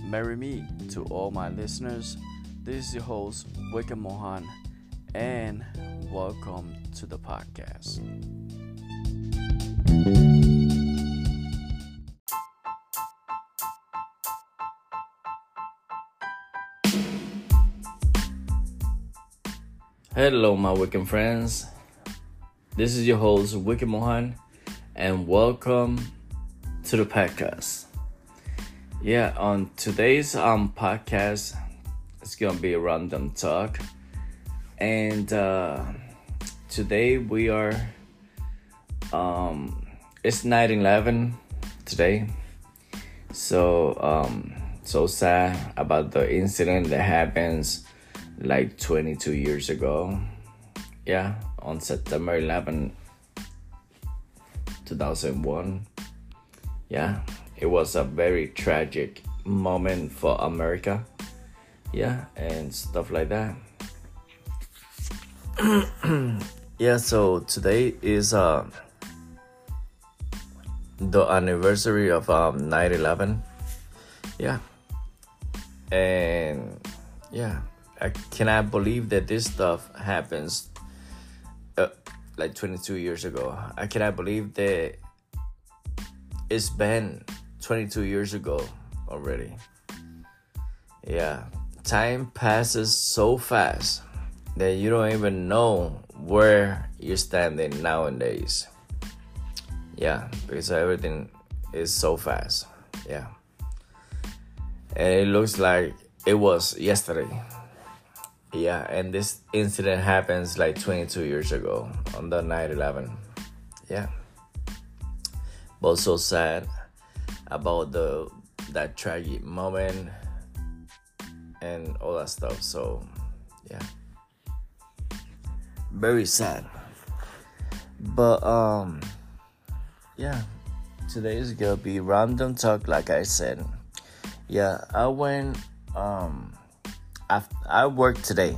Marry me to all my listeners. This is your host, Wicked Mohan, and welcome to the podcast. Hello, my Wicked friends. This is your host, Wicked Mohan, and welcome to the podcast. On today's podcast, it's gonna be a random talk, and today we are it's 9/11 today, so sad about the incident that happens like 22 years ago. On September 11, 2001. It was a very tragic moment for America. And stuff like that. So today is the anniversary of 9/11. I cannot believe that this stuff happens like 22 years ago. I cannot believe that it's been 22 years ago already. Time passes so fast that you don't even know where you're standing nowadays. Because everything is so fast. And it looks like it was yesterday. And this incident happens like 22 years ago on the 9/11. But so sad about that tragic moment and all that stuff. So very sad. But today is gonna be random talk, like I said. I went I worked today.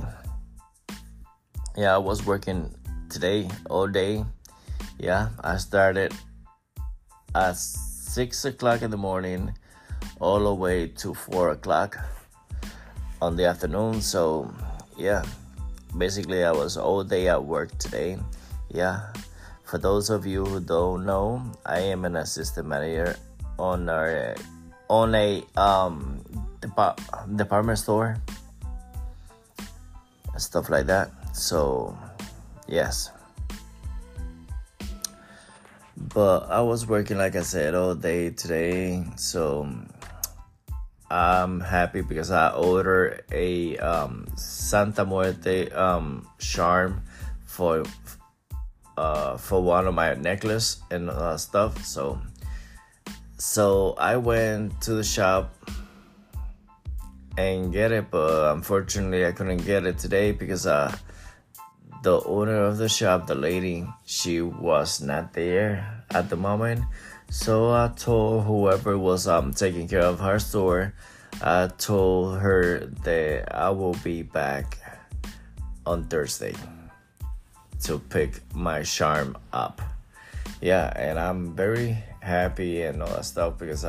I was working today all day. I started at 6 o'clock in the morning all the way to 4 o'clock on the afternoon. So basically I was all day at work today. For those of you who don't know, I am an assistant manager on a department store, stuff like that. So yes, but I was working, like I said, all day today. So I'm happy because I ordered a Santa Muerte charm for one of my necklace and stuff. So I went to the shop and get it, but unfortunately I couldn't get it today because the owner of the shop, the lady, she was not there at the moment. So I told whoever was taking care of her store, I told her that I will be back on Thursday to pick my charm up. And I'm very happy and all that stuff because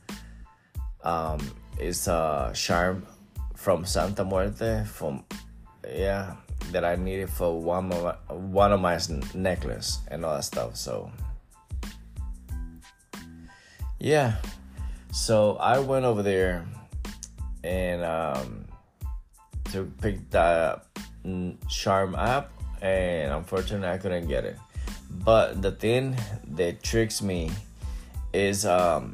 it's a charm from Santa Muerte that I needed for one of my necklace and all that stuff. So so I went over there and to pick the charm up, and unfortunately I couldn't get it. But the thing that tricks me is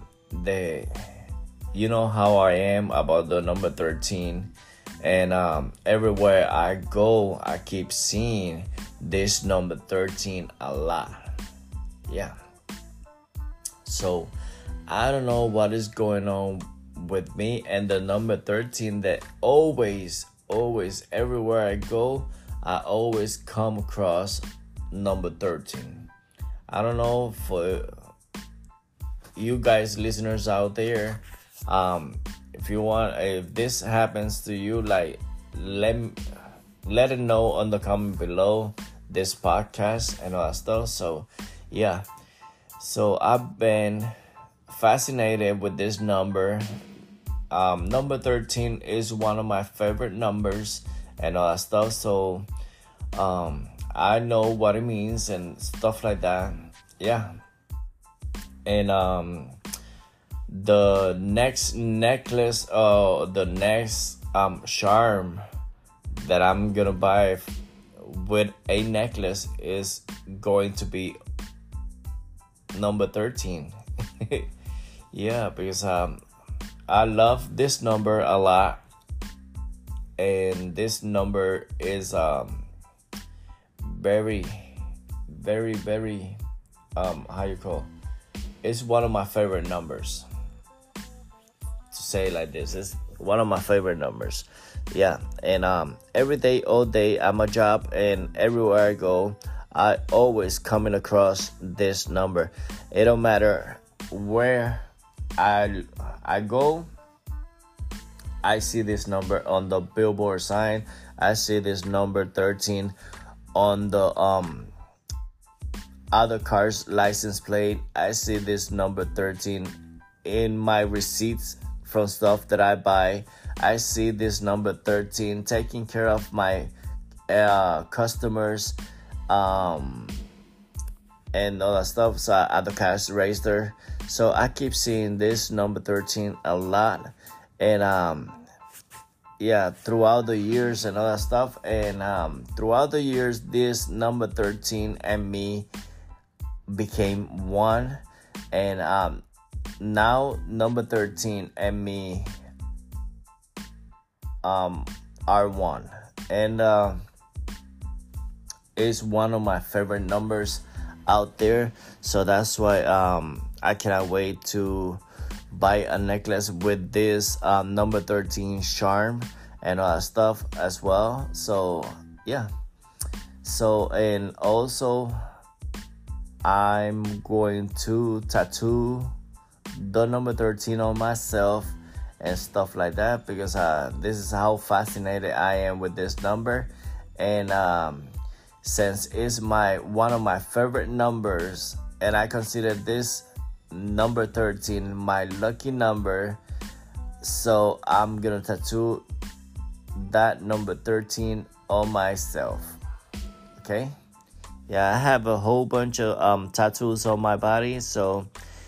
you know how I am about the number 13, and everywhere I go I keep seeing this number 13 a lot. So I don't know what is going on with me and the number 13 that always everywhere I go I always come across number 13. I don't know, for you guys listeners out there, if this happens to you, like let it know on the comment below this podcast and all that stuff. So I've been fascinated with this number number 13 is one of my favorite numbers and all that stuff. So I know what it means and stuff like that. Yeah. And the next necklace, the next charm that I'm gonna buy with a necklace is going to be number 13. Yeah, because I love this number a lot, and this number is very, very, very how you call, it's one of my favorite numbers. To say it like this, it's one of my favorite numbers. Yeah. And every day, all day at my job and everywhere I go, I always coming across this number. It don't matter where I go, I see this number on the billboard sign. I see this number 13 on the other car's license plate. I see this number 13 in my receipts from stuff that I buy. I see this number 13 taking care of my customers and all that stuff. So at the cash register. So I keep seeing this number 13 a lot. And yeah, throughout the years and all that stuff. And throughout the years, this number 13 and me became one. And now number 13 and me are one. And it's one of my favorite numbers out there. So that's why I cannot wait to buy a necklace with this number 13 charm and all that stuff as well. So yeah. So, and also I'm going to tattoo the number 13 on myself and stuff like that, because this is how fascinated I am with this number. And since it's one of my favorite numbers, and I consider this number 13 my lucky number, so I'm gonna tattoo that number 13 on myself. Okay. Yeah, I have a whole bunch of tattoos on my body, so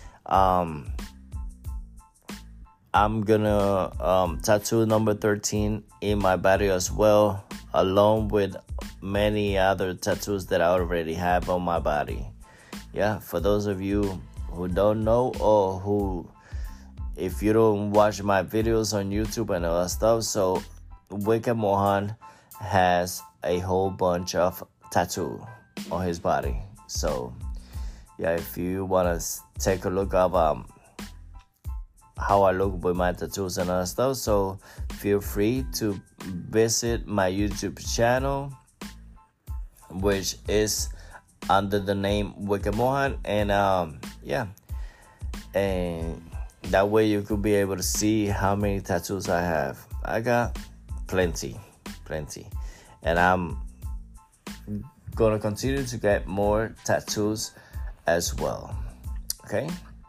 I'm gonna tattoo number 13 in my body as well, along with many other tattoos that I already have on my body. Yeah, for those of you who don't know, or who, if you don't watch my videos on YouTube and all that stuff, so Wicked Mohan has a whole bunch of tattoo on his body. So yeah, if you want to take a look of how I look with my tattoos and other stuff, so feel free to visit my YouTube channel, which is under the name Wicked Mohan. And yeah, and that way you could be able to see how many tattoos I have. I got plenty, and I'm gonna continue to get more tattoos as well. Okay.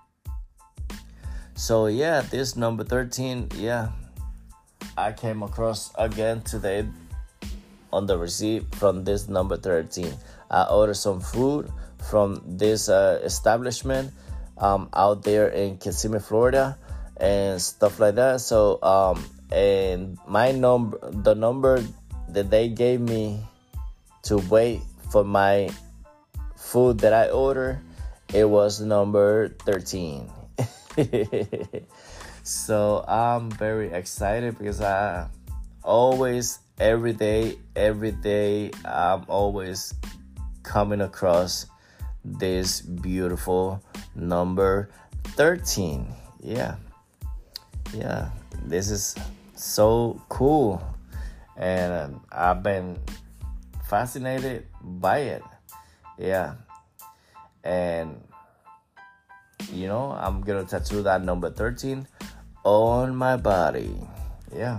So yeah, this number 13, yeah, I came across again today on the receipt from this number 13. I ordered some food from this establishment out there in Kissimmee, Florida, and stuff like that. So and the number that they gave me to wait for my food that I ordered, it was number 13. So I'm very excited, because I always, every day, I'm always coming across this beautiful number 13. Yeah, this is so cool, and I've been fascinated by it. Yeah, and you know, I'm gonna tattoo that number 13 on my body. Yeah.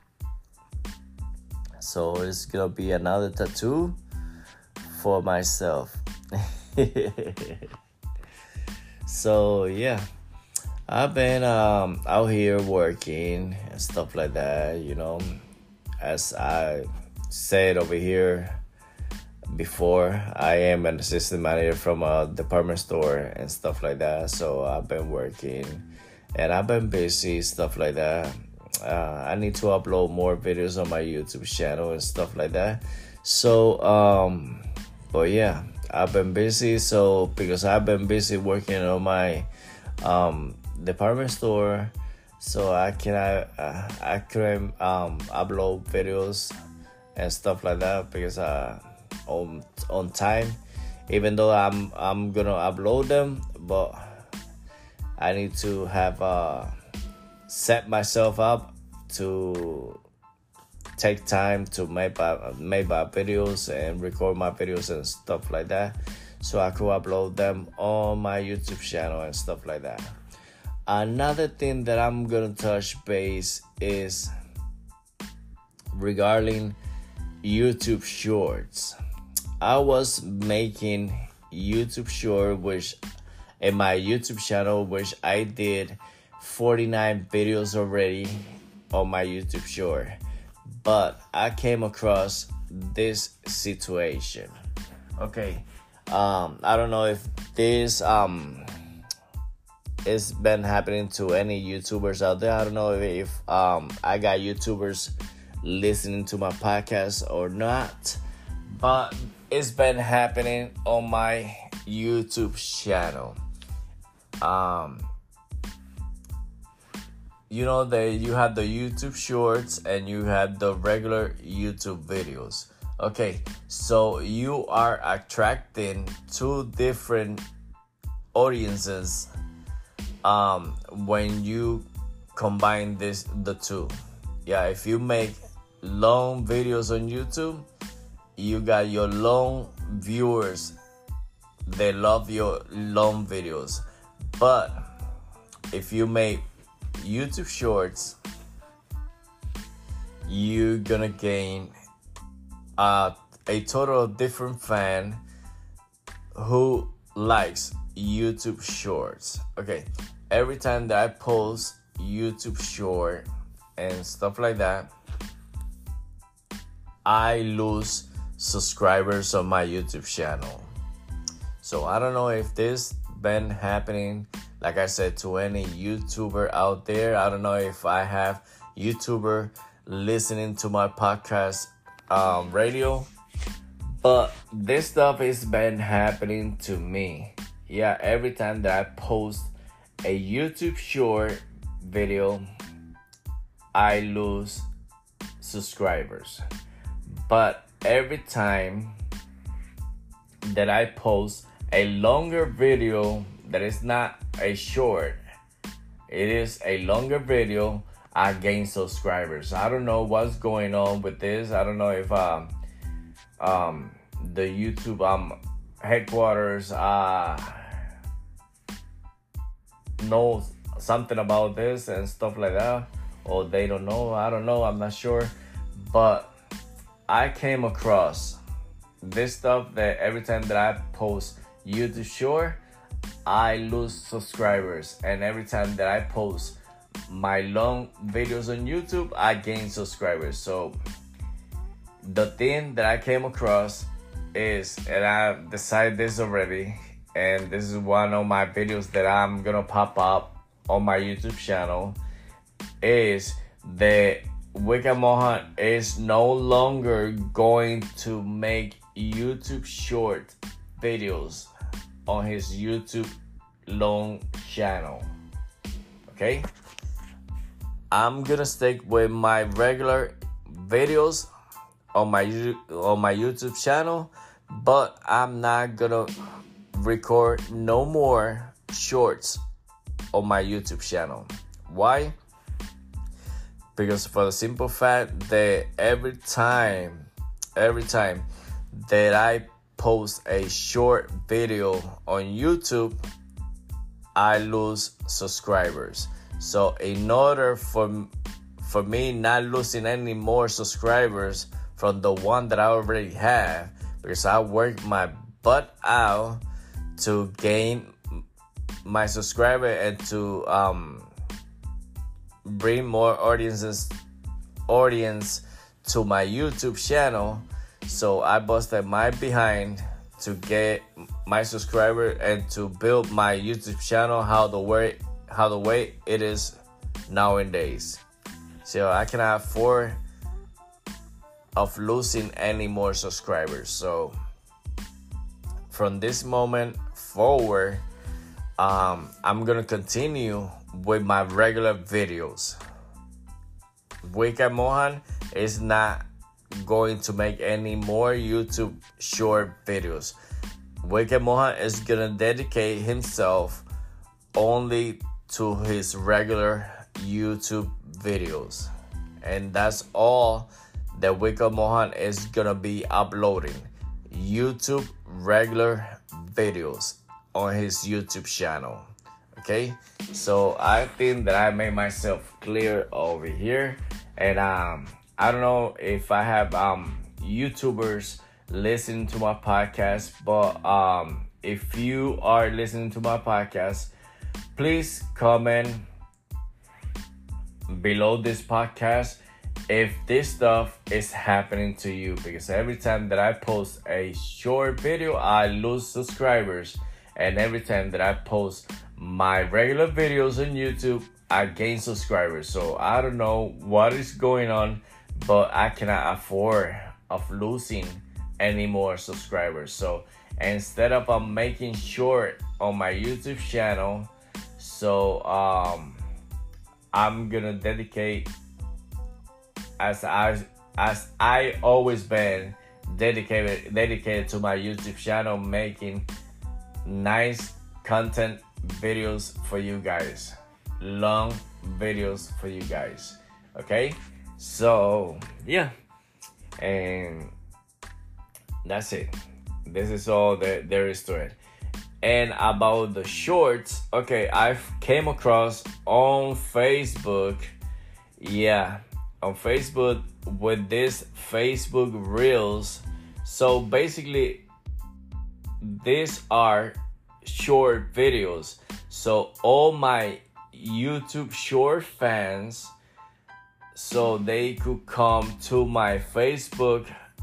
So it's gonna be another tattoo for myself. So yeah, I've been out here working and stuff like that, As I said over here before, I am an assistant manager from a department store and stuff like that. So I've been working and I've been busy, stuff like that. I need to upload more videos on my YouTube channel and stuff like that. So, but yeah, I've been busy. So because I've been busy working on my department store, so I couldn't upload videos and stuff like that because on time, even though I'm gonna upload them, but I need to have set myself up to take time to make my videos and record my videos and stuff like that, so I could upload them on my YouTube channel and stuff like that. Another thing that I'm gonna touch base is regarding YouTube Shorts. I was making YouTube Short, which in my YouTube channel, which I did 49 videos already on my YouTube Short, but I came across this situation. Okay, I don't know if this it's been happening to any YouTubers out there. I don't know if I got YouTubers listening to my podcast or not, but it's been happening on my YouTube channel. You have the YouTube Shorts and you have the regular YouTube videos. Okay, so you are attracting two different audiences when you combine the two. Yeah, if you make long videos on YouTube, you got your long viewers. They love your long videos. But if you make YouTube Shorts, you're gonna gain a total different fan who likes YouTube Shorts. Okay, every time that I post YouTube Short and stuff like that, I lose subscribers on my YouTube channel. So I don't know if this been happening, like I said, to any YouTuber out there. I don't know if I have YouTuber listening to my podcast radio, but this stuff has been happening to me. Yeah, every time that I post a YouTube Short video, I lose subscribers. But every time that I post a longer video that is not a short, it is a longer video, I gain subscribers. I don't know what's going on with this. I don't know if the YouTube headquarters know something about this and stuff like that, or they don't know. I don't know. I'm not sure, but I came across this stuff that every time that I post YouTube Short, I lose subscribers, and every time that I post my long videos on YouTube, I gain subscribers. So the thing that I came across is, and I decided this already, and this is one of my videos that I'm gonna pop up on my YouTube channel, is that Wicca Mohan is no longer going to make YouTube Short videos on his YouTube long channel. Okay, I'm gonna stick with my regular videos on my YouTube channel, but I'm not gonna record no more shorts on my YouTube channel. Why? Because for the simple fact that every time that I post a short video on YouTube, I lose subscribers. So in order for me not losing any more subscribers from the one that I already have, because I worked my butt out to gain my subscriber and to bring more audience to my YouTube channel. So I busted my behind to get my subscriber and to build my YouTube channel how the way it is nowadays. So I cannot afford of losing any more subscribers. So from this moment forward, I'm gonna continue with my regular videos. Wicked Mohan is not going to make any more YouTube short videos. Wicked Mohan is gonna dedicate himself only to his regular YouTube videos, and that's all that Wicked Mohan is gonna be uploading. YouTube regular videos on his YouTube channel. Okay, so I think that I made myself clear over here, and I don't know if I have YouTubers listening to my podcast, but if you are listening to my podcast, please comment below this podcast if this stuff is happening to you, because every time that I post a short video, I lose subscribers, and every time that I post my regular videos on YouTube, I gain subscribers. So I don't know what is going on, but I cannot afford of losing any more subscribers. So instead of making short on my YouTube channel, so I'm gonna dedicate, as I always been dedicated to my YouTube channel, making nice content videos for you guys, long videos for you guys. Okay, so yeah, and that's it. This is all that there is to it. And about the shorts, okay, I've came across on Facebook, on Facebook with this Facebook Reels. So basically, these are short videos. So all my YouTube short fans, so they could come to my Facebook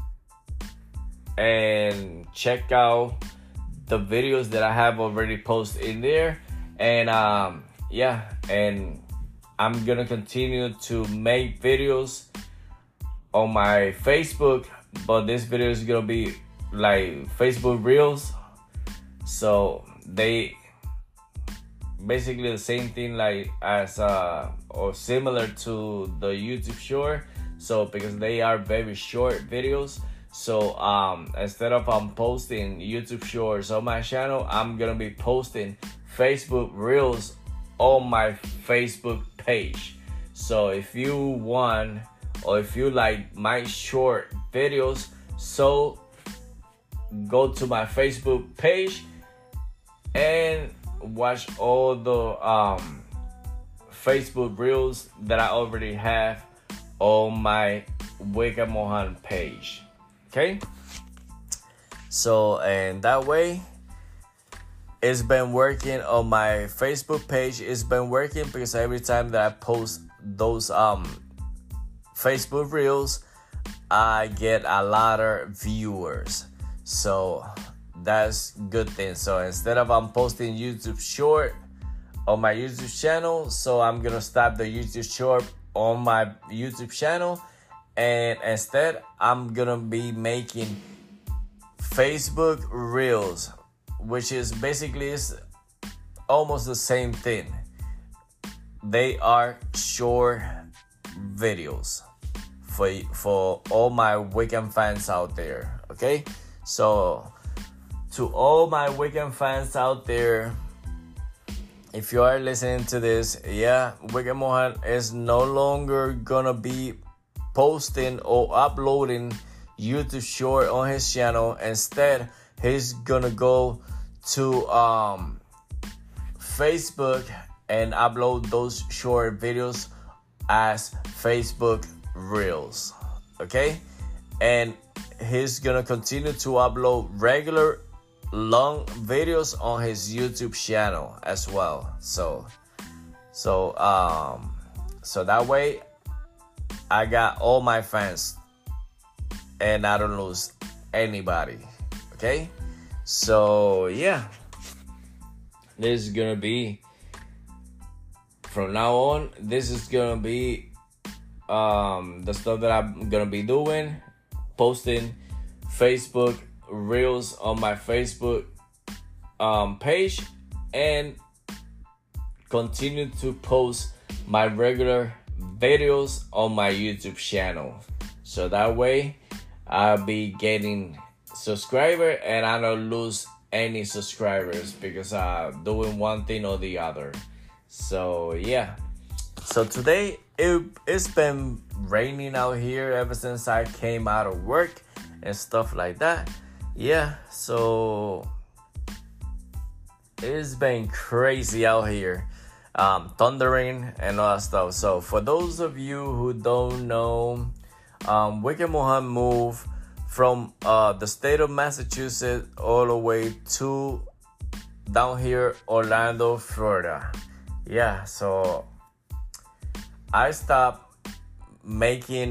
and check out the videos that I have already posted in there. And and I'm gonna continue to make videos on my Facebook, but this video is gonna be like Facebook Reels. So they basically the same thing, like as or similar to the YouTube short. So because they are very short videos, so instead of posting YouTube shorts on my channel, I'm gonna be posting Facebook Reels on my Facebook page. So if you want, or if you like my short videos, so go to my Facebook page and watch all the Facebook Reels that I already have on my Wicked Mohan page. Okay, so and that way it's been working on my Facebook page. It's been working because every time that I post those Facebook Reels, I get a lot of viewers. So that's good thing. So instead of posting YouTube short on my YouTube channel, so I'm gonna stop the YouTube short on my YouTube channel, and instead I'm gonna be making Facebook Reels, which is basically almost the same thing. They are short videos for all my Wicked fans out there. Okay, so to all my Wicked fans out there, if you are listening to this, Wicked Mohan is no longer gonna be posting or uploading YouTube short on his channel. Instead, he's gonna go to Facebook and upload those short videos as Facebook Reels. Okay, and he's gonna continue to upload regular long videos on his YouTube channel as well. So that way I got all my fans and I don't lose anybody. Okay? So yeah. This is gonna be, from now on, this is gonna be the stuff that I'm gonna be doing, posting Facebook Reels on my Facebook page, and continue to post my regular videos on my YouTube channel. So that way I'll be getting subscriber and I don't lose any subscribers because I'm doing one thing or the other. So yeah. So today it's been raining out here ever since I came out of work and stuff like that. Yeah, so it's been crazy out here, thundering and all that stuff. So for those of you who don't know, Wicked Mohan moved from the state of Massachusetts all the way to down here, Orlando, Florida. Yeah, so I stopped making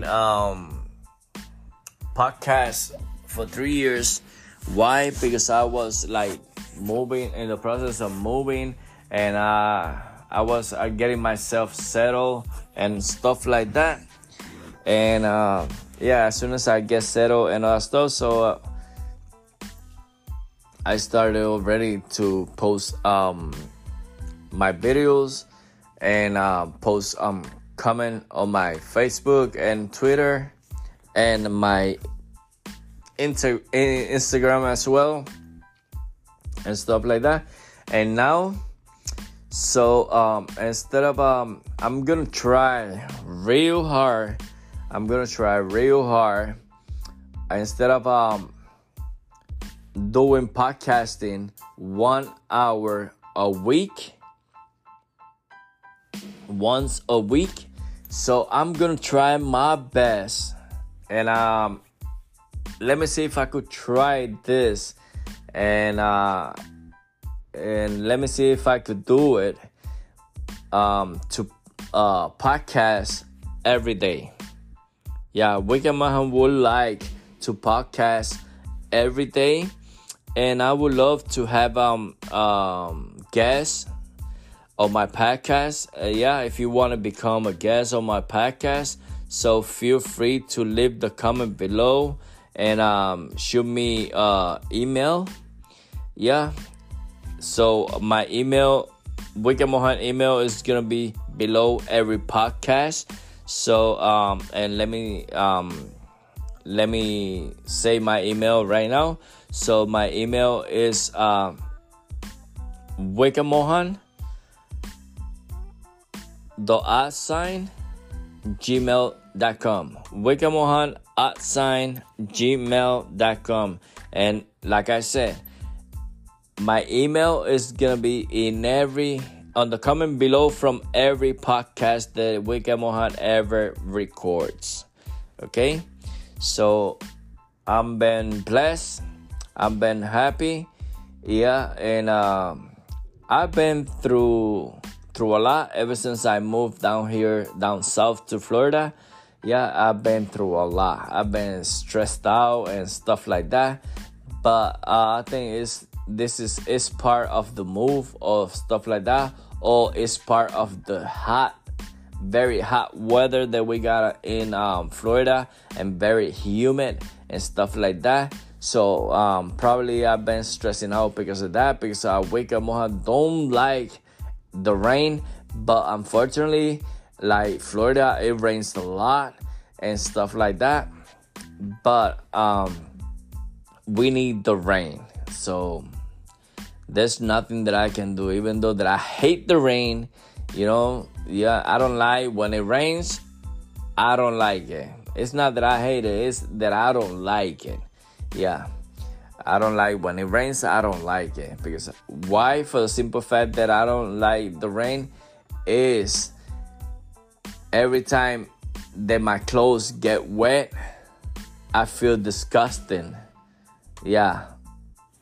podcasts for 3 years. Why? Because I was like moving, in the process of moving, and I was getting myself settled and stuff like that. And yeah, as soon as I get settled and all that stuff, so I started already to post my videos and post comment on my Facebook and Twitter and my Instagram as well and stuff like that. And now, so instead of I'm gonna try real hard. Instead of doing podcasting 1 hour a week, once a week. So I'm gonna try my best, and let me see if I could try this, and let me see if I could do it to podcast every day. Yeah, Wicked Mohan would like to podcast every day, and I would love to have guests on my podcast. Yeah, if you want to become a guest on my podcast, so feel free to leave the comment below and shoot me email. Yeah, so my email, Wicked Mohan email, is gonna be below every podcast. So and let me say my email right now. So my email is wickedmohan@gmail.com. wickedmohan@gmail.com. And like I said, my email is gonna be on the comment below from every podcast that Wicked Mohan ever records. Okay, so I'm been blessed, I've been happy, yeah, and I've been through a lot ever since I moved down south to Florida. Yeah, I've been through a lot. I've been stressed out and stuff like that, but I think this is part of the move of stuff like that, or it's part of the very hot weather that we got in Florida, and very humid and stuff like that. So probably I've been stressing out because of that, because Wicked Mohan don't like the rain. But unfortunately, like Florida, it rains a lot and stuff like that. But we need the rain. So there's nothing that I can do, even though that I hate the rain. Yeah, I don't like when it rains. I don't like it. It's not that I hate it, it's that I don't like it. Yeah, I don't like when it rains. I don't like it. Because why? For the simple fact that I don't like the rain is every time that my clothes get wet, I feel disgusting. Yeah,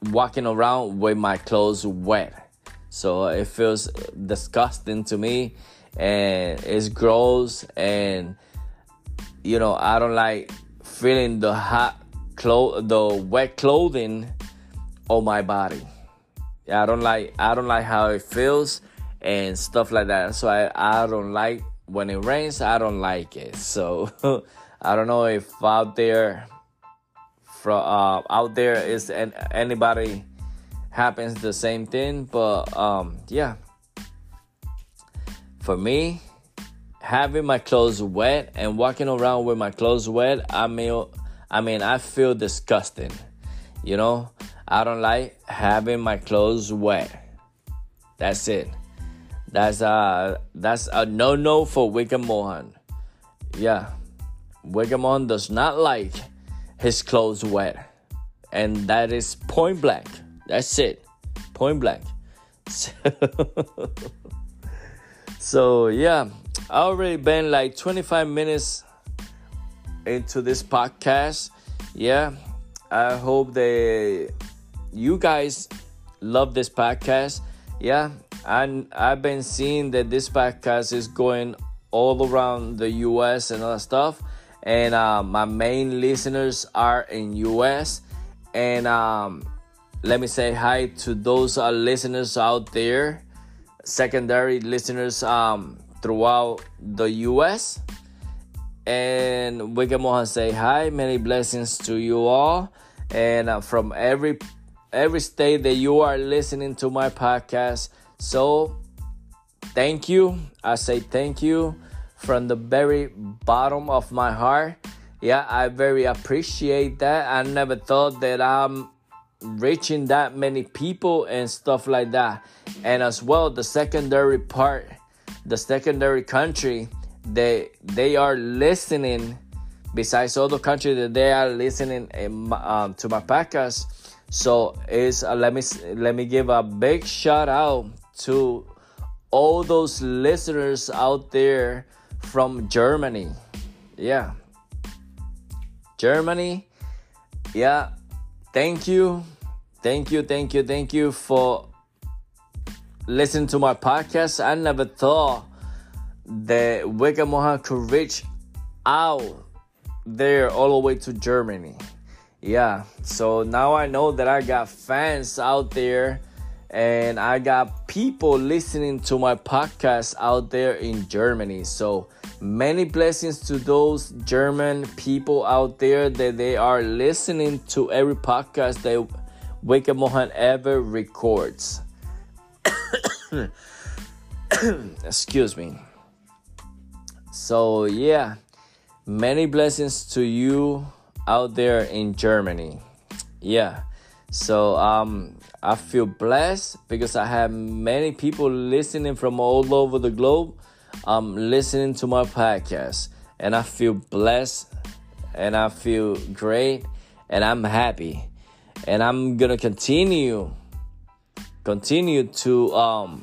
walking around with my clothes wet. So it feels disgusting to me, and it's gross, and I don't like feeling the the wet clothing on my body. I don't like how it feels and stuff like that. So I don't like when it rains. I don't like it. So I don't know if out there is anybody happens the same thing, but yeah. For me, having my clothes wet and walking around with my clothes wet, I feel disgusting. I don't like having my clothes wet. That's it. That's a no for Wicked Mohan. Yeah. Wicked Mohan does not like his clothes wet. And that is point blank. That's it. Point blank. So yeah, I already been like 25 minutes into this podcast. Yeah, I hope that you guys love this podcast. Yeah, and I've been seeing that this podcast is going all around the U.S. and all that stuff. And my main listeners are in U.S. And let me say hi to those listeners out there, secondary listeners throughout the U.S. And Wicked Mohan say hi, many blessings to you all. And from every state that you are listening to my podcast. So thank you. I say thank you from the very bottom of my heart. Yeah, I very appreciate that. I never thought that I'm reaching that many people and stuff like that. And as well, the secondary country, they are listening. Besides all the countries that they are listening to my podcast. So let me give a big shout out to all those listeners out there from Germany. Yeah. Germany. Yeah. Thank you for listening to my podcast. I never thought that Wicked Mohan could reach out there all the way to Germany. Yeah, so now I know that I got fans out there, and I got people listening to my podcast out there in Germany. So many blessings to those German people out there that they are listening to every podcast that Wicked Mohan ever records. Excuse me. So yeah, many blessings to you out there in Germany. Yeah. So I feel blessed because I have many people listening from all over the globe listening to my podcast. And I feel blessed, and I feel great, and I'm happy. And I'm going to continue to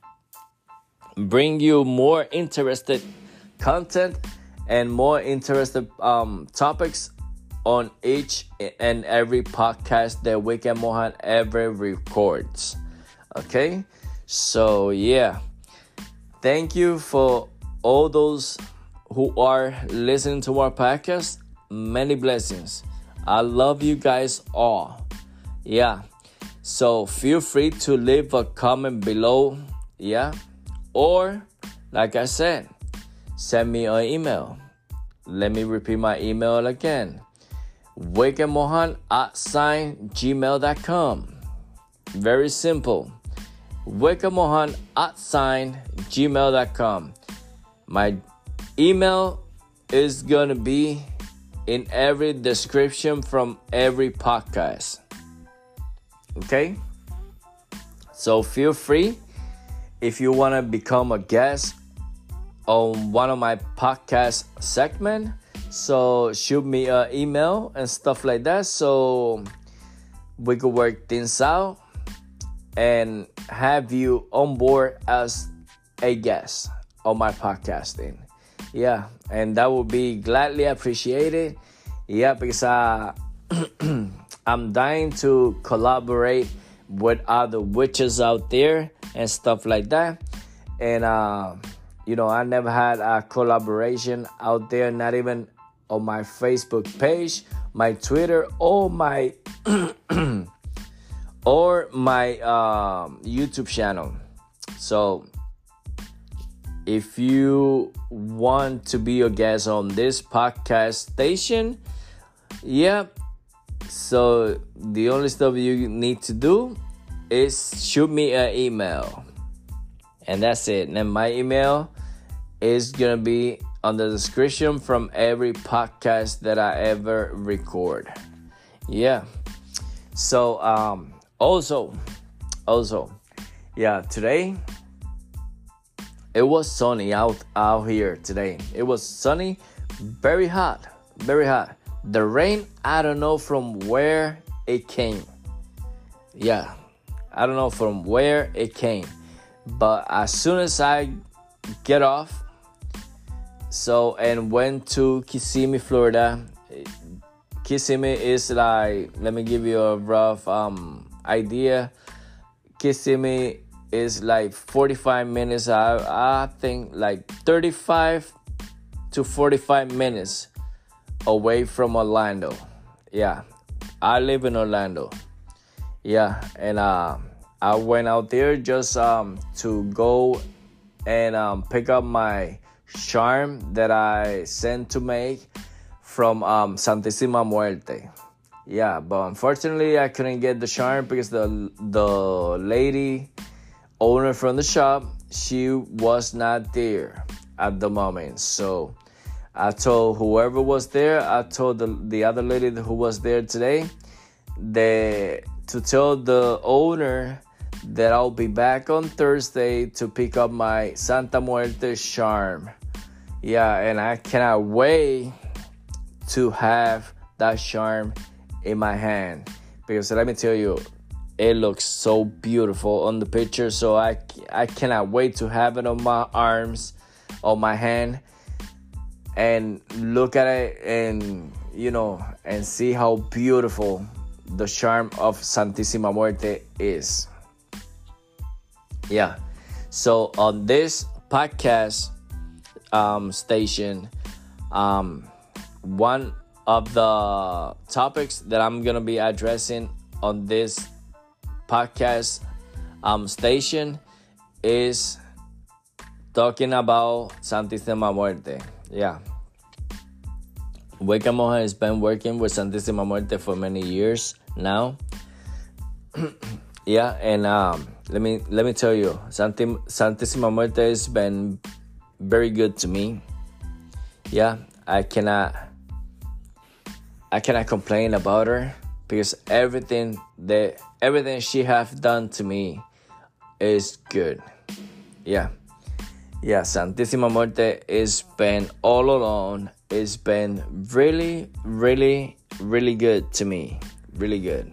bring you more interested content and more interested topics on each and every podcast that Wicked Mohan ever records. Okay? So, yeah. Thank you for all those who are listening to our podcast. Many blessings. I love you guys all. Yeah. So, feel free to leave a comment below. Yeah. Or, like I said, send me an email. Let me repeat my email again. wickedmohan@gmail.com. Very simple. wickedmohan@gmail.com. My email is gonna be in every description from every podcast. Okay? So feel free if you wanna become a guest on one of my podcast segment. So shoot me an email and stuff like that, so we could work things out and have you on board as a guest on my podcasting. Yeah, and that would be gladly appreciated. Yeah, because I I'm dying to collaborate with other witches out there and stuff like that. And I never had a collaboration out there, not even on my Facebook page, my Twitter, or my YouTube channel. So if you want to be a guest on this podcast station, so the only stuff you need to do is shoot me an email. And that's it. And my email is going to be on the description from every podcast that I ever record. Yeah. So, also, today, it was sunny out here today. It was sunny, very hot. The rain, I don't know from where it came. Yeah, I don't know from where it came. But as soon as I get off, and went to Kissimmee, Florida. Kissimmee is like, let me give you a rough idea. Kissimmee is like 45 minutes, I think like 35 to 45 minutes away from Orlando. Yeah, I live in Orlando. Yeah, and I went out there just to go and pick up my charm that I sent to make from Santísima Muerte. Yeah, but unfortunately I couldn't get the charm because the lady owner from the shop, she was not there at the moment. So I told whoever was there, I told the other lady who was there today, to tell the owner that I'll be back on Thursday to pick up my Santa Muerte charm. Yeah, and I cannot wait to have that charm in my hand, because let me tell you, it looks so beautiful on the picture. So I cannot wait to have it on my arms, on my hand, and look at it and and see how beautiful the charm of Santísima Muerte is. Yeah. So on this podcast station, one of the topics that I'm gonna be addressing on this podcast station is talking about Santísima Muerte. Yeah. Wicca Monja has been working with Santísima Muerte for many years now. Yeah, and let me tell you, Santísima Muerte has been very good to me. Yeah, I cannot complain about her, because everything she have done to me is good. Yeah, Santísima Muerte has been all alone. It's been really, really, really good to me. Really good.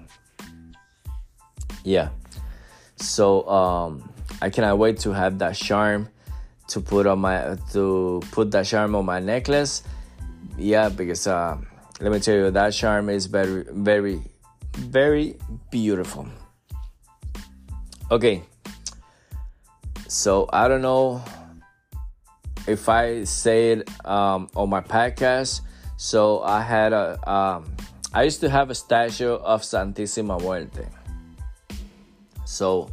Yeah. So I cannot wait to have that charm to put that charm on my necklace. Yeah, because let me tell you, that charm is very, very, very beautiful. Okay. So I don't know if I say it on my podcast. So I used to have a statue of Santísima Muerte. So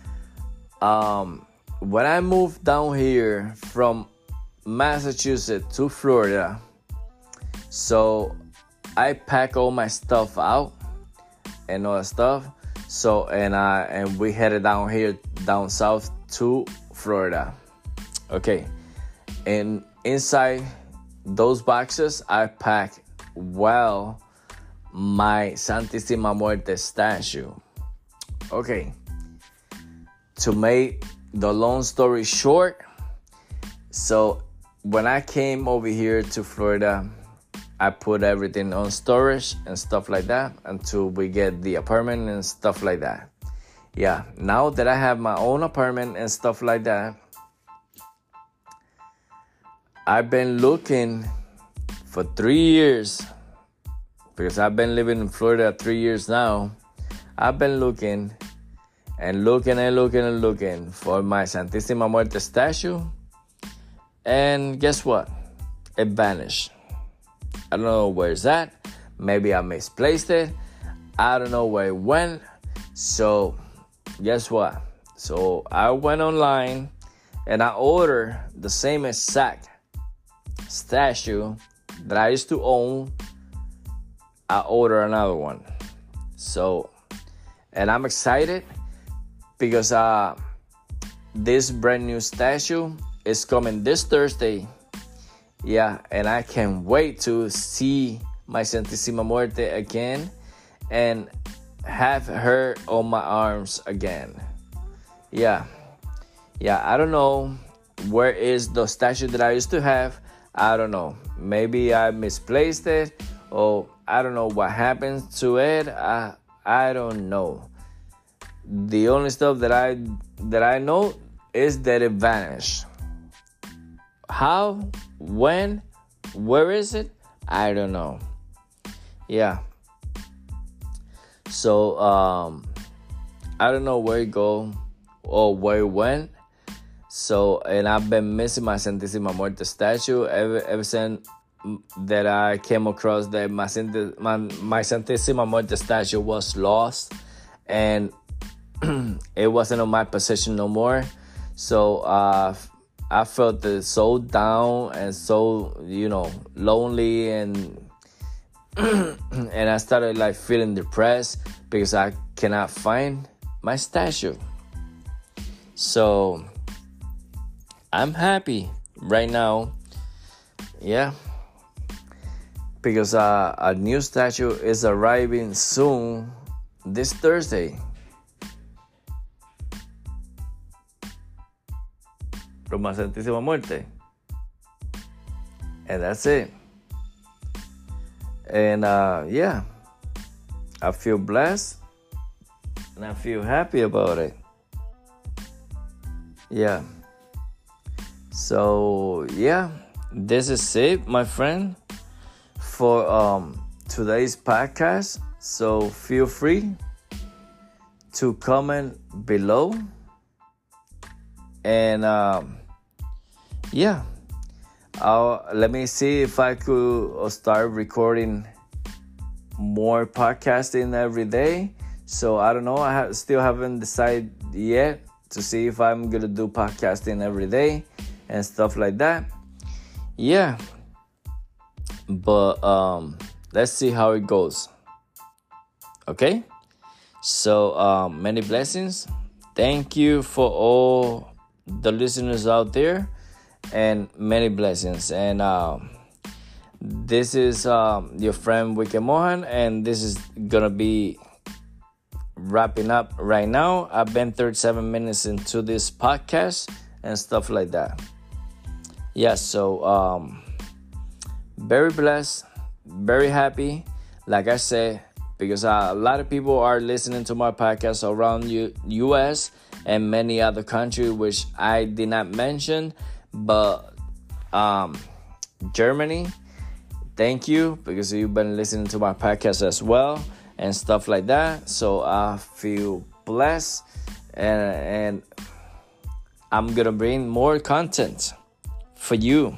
when I moved down here from Massachusetts to Florida, so I pack all my stuff out and all that stuff. So and we headed down south to Florida. Okay. And inside those boxes, I packed my Santísima Muerte statue. Okay. To make the long story short, so when I came over here to Florida, I put everything on storage and stuff like that until we get the apartment and stuff like that. Yeah, now that I have my own apartment and stuff like that, I've been looking for 3 years because I've been living in Florida 3 years now. I've been looking for my Santísima Muerte statue. And guess what? It vanished. I don't know where it's at. Maybe I misplaced it. I don't know where it went. So, guess what? So, I went online and I ordered the same exact statue that I used to own. I ordered another one. So, and I'm excited because this brand new statue is coming this Thursday. Yeah, and I can't wait to see my Santísima Muerte again and have her on my arms again. Yeah, I don't know where is the statue that I used to have. I don't know. Maybe I misplaced it, or I don't know what happened to it. I don't know. The only stuff that I know is that it vanished. How? When? Where is it? I don't know. Yeah. So I don't know where it go or where it went. So, and I've been missing my Santísima Muerte statue ever since that I came across that my Santísima Muerte statue was lost, and it wasn't on my possession no more. So I felt so down and so, lonely, and and I started like feeling depressed because I cannot find my statue. So I'm happy right now. Yeah. Because a new statue is arriving soon this Thursday. From my Santísima Muerte. And that's it. And yeah, I feel blessed and I feel happy about it. Yeah. So yeah, this is it, my friend, for today's podcast. So feel free to comment below. And yeah, let me see if I could start recording more podcasting every day. So I don't know. I still haven't decided yet to see if I'm gonna do podcasting every day and stuff like that. Yeah, but let's see how it goes. Okay. So many blessings. Thank you for all the listeners out there, and many blessings. And this is your friend Wike Mohan, and this is gonna be wrapping up right now. I've been 37 minutes into this podcast and stuff like that. Yeah, so very blessed, very happy, like I said, because a lot of people are listening to my podcast around US and many other countries, which I did not mention, but Germany, thank you, because you've been listening to my podcast as well and stuff like that. So I feel blessed, and I'm gonna bring more content for you,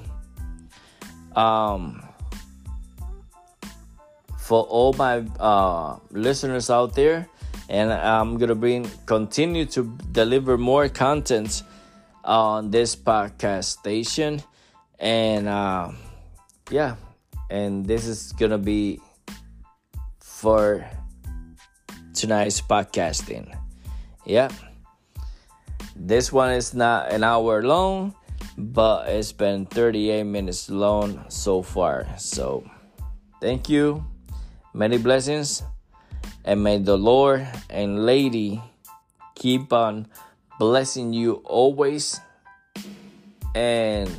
for all my listeners out there. And I'm gonna continue to deliver more content on this podcast station. And yeah, and this is gonna be for tonight's podcasting. Yeah, this one is not an hour long, but it's been 38 minutes long so far. So thank you, many blessings. And may the Lord and Lady keep on blessing you always. And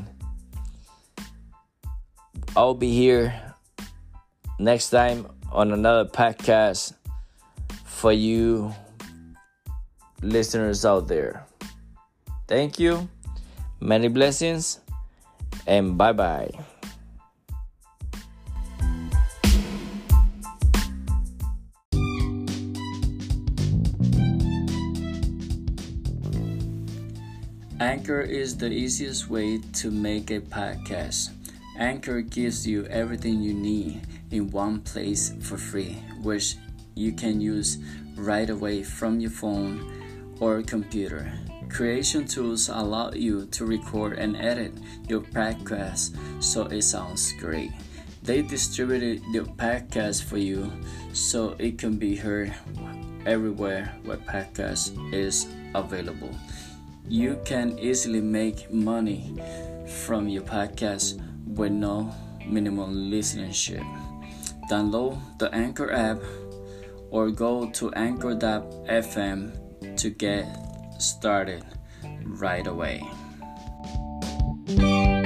I'll be here next time on another podcast for you listeners out there. Thank you. Many blessings. And bye-bye. Anchor is the easiest way to make a podcast. Anchor gives you everything you need in one place for free, which you can use right away from your phone or computer. Creation tools allow you to record and edit your podcast so it sounds great. They distributed your podcast for you so it can be heard everywhere where podcast is available. You can easily make money from your podcast with no minimum listenership. Download the Anchor app or go to anchor.fm to get started right away.